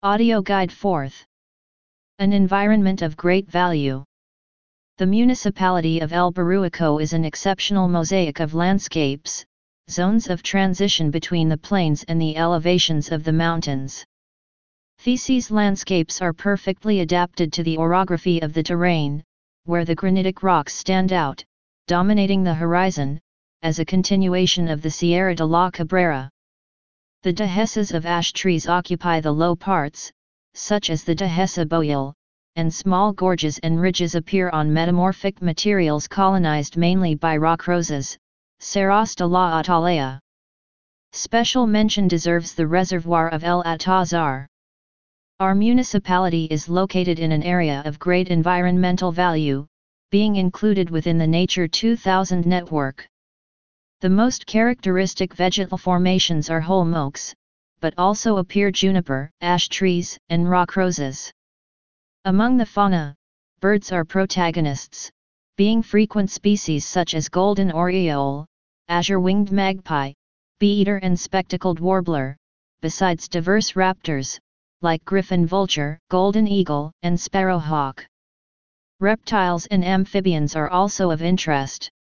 Audio Guide 4th. An environment of great value. The municipality of El Baruico is an exceptional mosaic of landscapes, zones of transition between the plains and the elevations of the mountains. These landscapes are perfectly adapted to the orography of the terrain, where the granitic rocks stand out, dominating the horizon, as a continuation of the Sierra de la Cabrera. The dehesas of ash trees occupy the low parts, such as the Dehesa Boyal, and small gorges and ridges appear on metamorphic materials colonized mainly by rock roses, Cerros de la Atalaya. Special mention deserves the reservoir of El Atazar. Our municipality is located in an area of great environmental value, being included within the Nature 2000 network. The most characteristic vegetal formations are holm oaks, but also appear juniper, ash trees, and rock roses. Among the fauna, birds are protagonists, being frequent species such as golden oriole, azure-winged magpie, bee-eater and spectacled warbler, besides diverse raptors, like griffon vulture, golden eagle, and sparrowhawk. Reptiles and amphibians are also of interest.